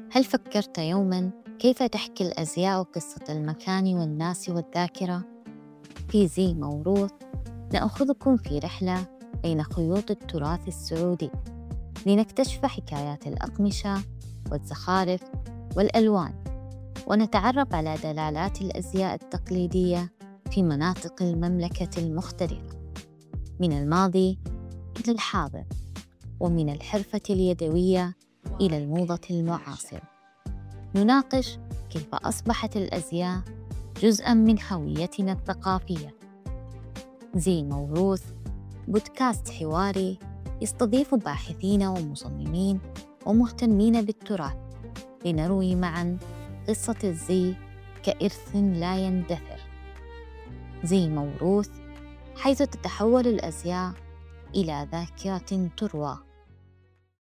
هل فكرت يوماً كيف تحكي الأزياء قصة المكان والناس والذاكرة؟ في زي موروث نأخذكم في رحلة بين خيوط التراث السعودي لنكتشف حكايات الأقمشة والزخارف والألوان، ونتعرف على دلالات الأزياء التقليدية في مناطق المملكة المختلفة، من الماضي إلى الحاضر، ومن الحرفة اليدوية إلى الموضة المعاصرة. نناقش كيف أصبحت الأزياء جزءاً من هويتنا الثقافية. زي موروث بودكاست حواري يستضيف باحثين ومصممين ومهتمين بالتراث لنروي معاً قصة الزي كإرث لا يندثر. زي موروث، حيث تتحول الأزياء إلى ذاكرة تروى.